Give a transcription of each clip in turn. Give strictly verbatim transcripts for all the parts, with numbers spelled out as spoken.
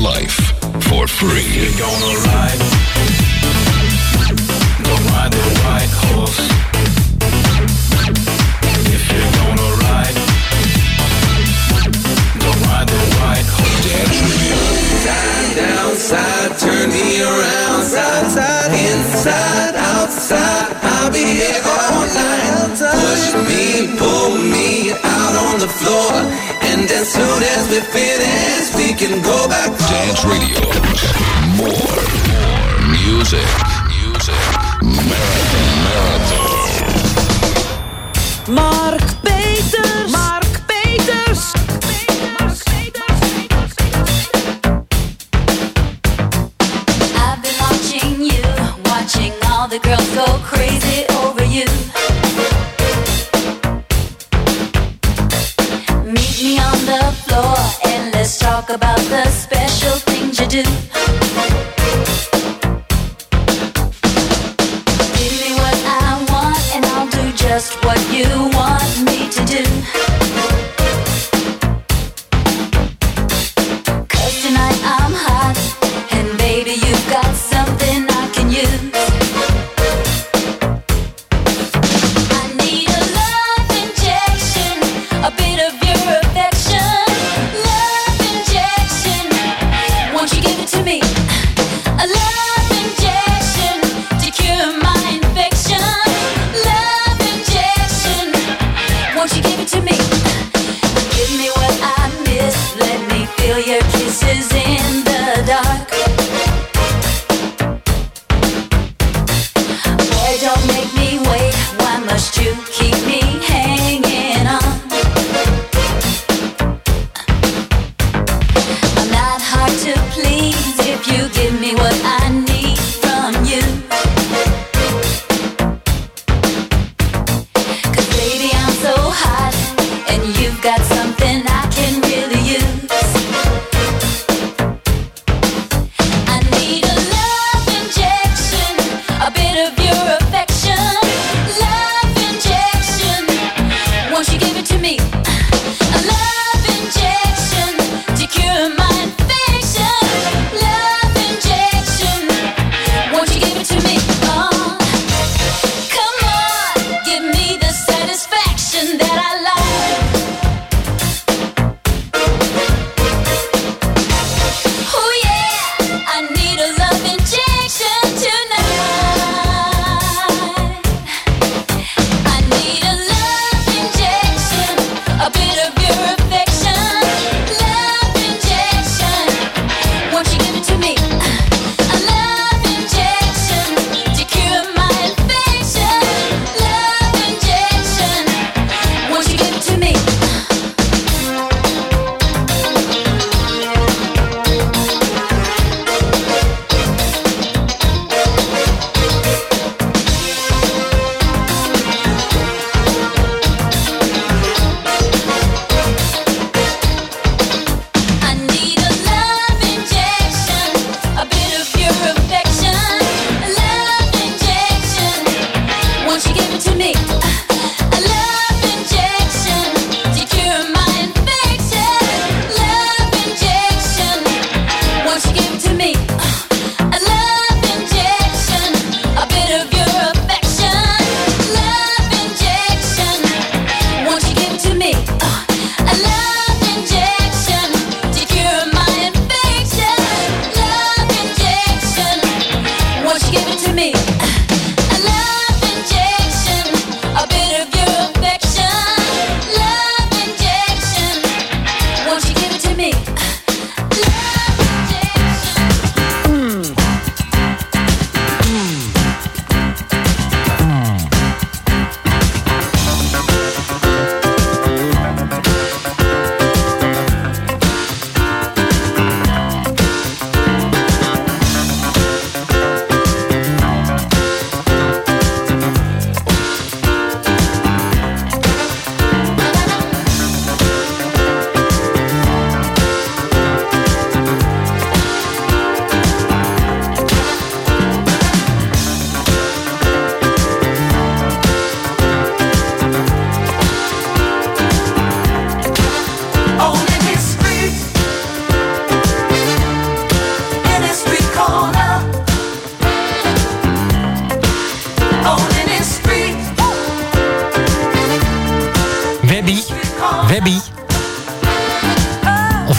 life for free. You're gonna ride, go ride the white horse. If you're gonna ride, go ride the white horse. Dance Radio. Side, down, side, turn me around. Side, side, inside, outside. I'll be here all night. Push me, pull me out on the floor. And as soon as we finish, we can go back. Dance Radio. More, more music, music, marathon, marathon. Mark Peters. Mark Peters. I've been watching you, watching all the girls go crazy over you. Meet me on the floor and let's talk about the special things you do. Give me what I want and I'll do just what you want me to do. 'Cause tonight I'm hot and baby you've got something I can use. I need a love injection, a bit of your affection. Love injection, won't you give it to me? A love injection to cure my infection. Love injection, won't you give it to me? Give me what I miss, let me feel your kisses in the dark. Boy, don't make me wait, why must you keep me hanging on? I'm not hard to please if you give me what I need from you. 'Cause baby I'm so hot and you've got something I can really use. I need a love injection, a bit of your affection. Love injection, won't you give it to me? A love injection to cure my infection. Love injection.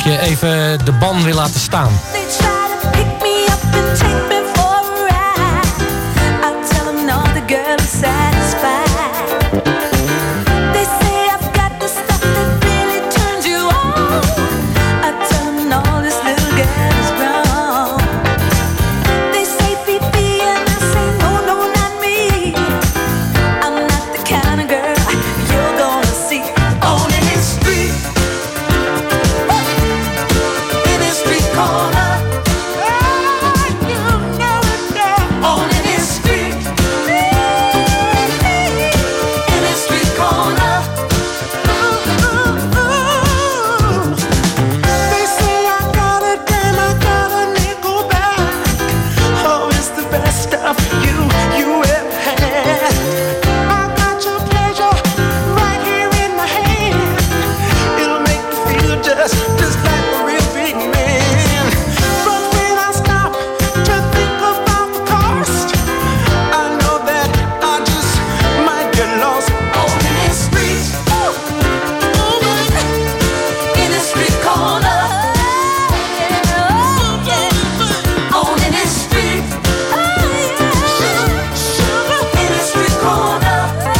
je even de ban weer laten staan. They try to pick me up and take me for a ride. I tell them no, the girl is satisfied. They say I've got the stuff that really turns you on. I tell them no, this little girl is wrong. They say Fifi and I say no, no, not me. I'm not the kind of girl you're gonna see on any street. In a street corner. On any street. In a street corner. They say I got a dime, I got a nickel back. Oh, it's the best stuff you, you ever had. I got your pleasure right here in my hand. It'll make you feel just, just like a real big man. But when I stop to think about the cost, I know that I just might get lost. On any street. In a street corner. On any street. In a street corner.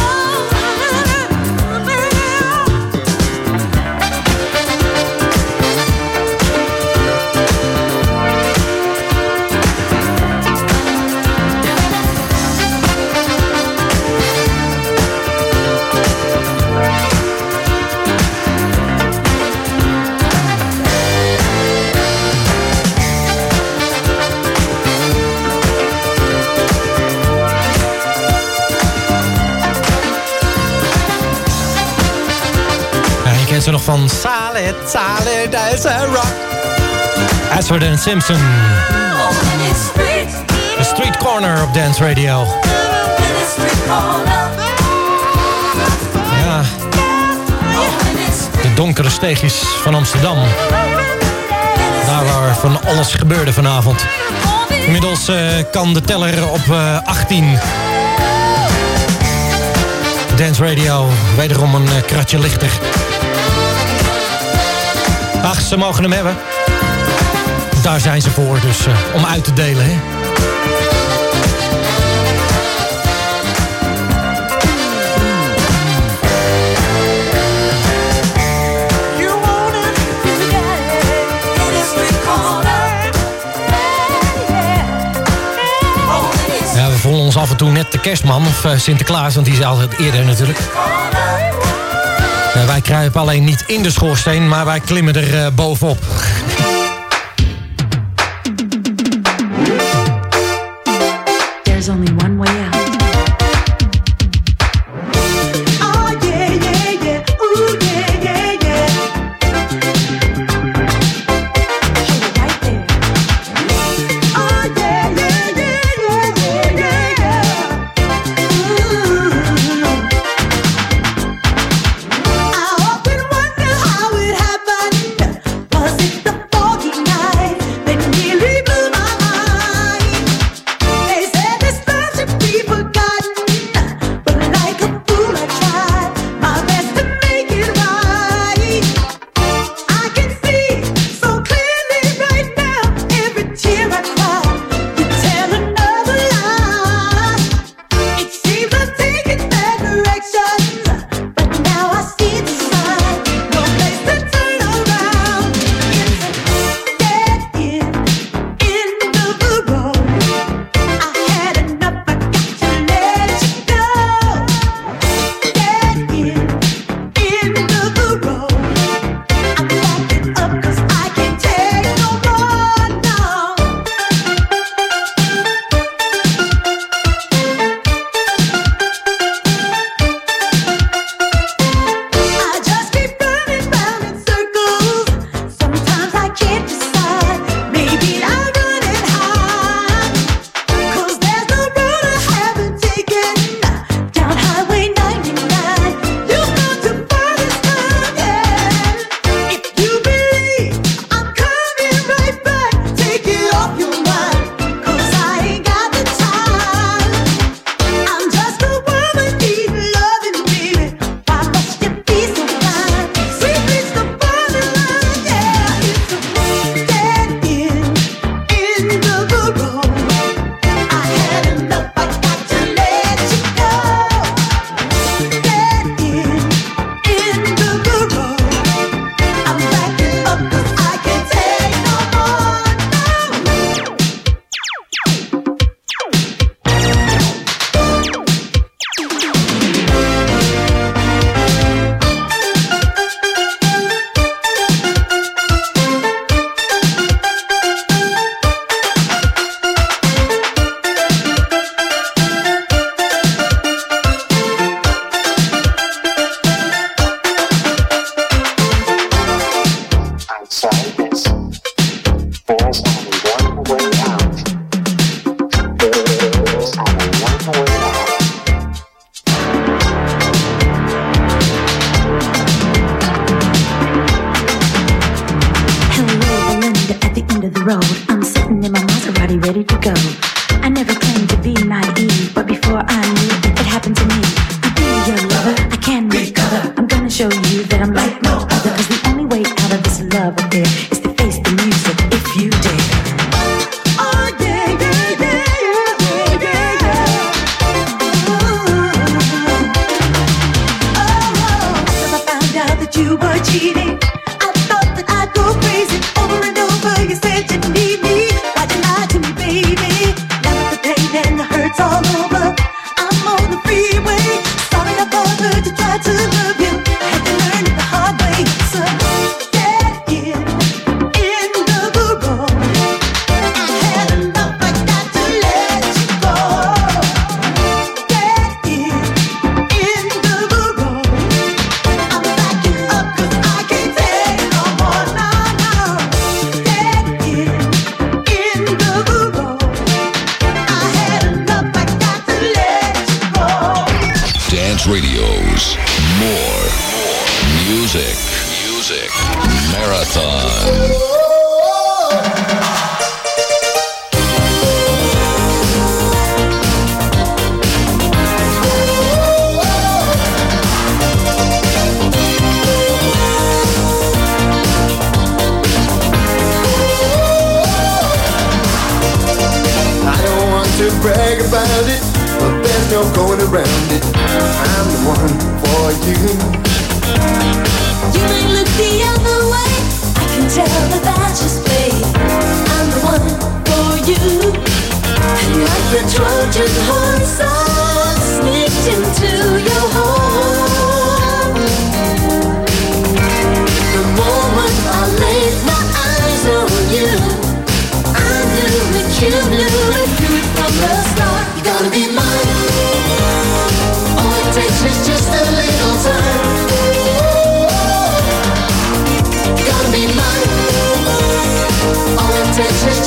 Ja, je kent ze nog van Solid, Solid as a Rock. Ashford and Simpson. On any street. The Street Corner op Dance Radio. In a street corner. Ja, On any street. de donkere steegjes van Amsterdam. Daar waar van alles gebeurde vanavond. Inmiddels eh, kan de teller op eh, achttien. Dance Radio, wederom een eh, kratje lichter. Ach, ze mogen hem hebben. Daar zijn ze voor, dus eh, om uit te delen, hè. You want it? In a street corner. On any Ja, we voelen ons af en toe net de kerstman of eh, Sinterklaas, want die is altijd eerder natuurlijk. Ja, wij kruipen alleen niet in de schoorsteen, maar wij klimmen er eh, bovenop. There's only one way out. Oh yeah, yeah, yeah. Ooh yeah, yeah, yeah. Right there. Oh yeah, yeah, yeah, yeah, yeah, yeah. Ooh. I often wonder how it happened. Was it the Radio's more music, music marathon. I don't want to brag about it, but there's no going around it. I'm the one for you. You may look the other way, I can tell that that's just play. I'm the one for you. Like the Trojan horse, I sneaked into your home. The moment I laid my eyes on you, I knew that you knew it, knew it from the start. You gotta be mine. All it takes is just a little time. You gotta be mine. All it takes is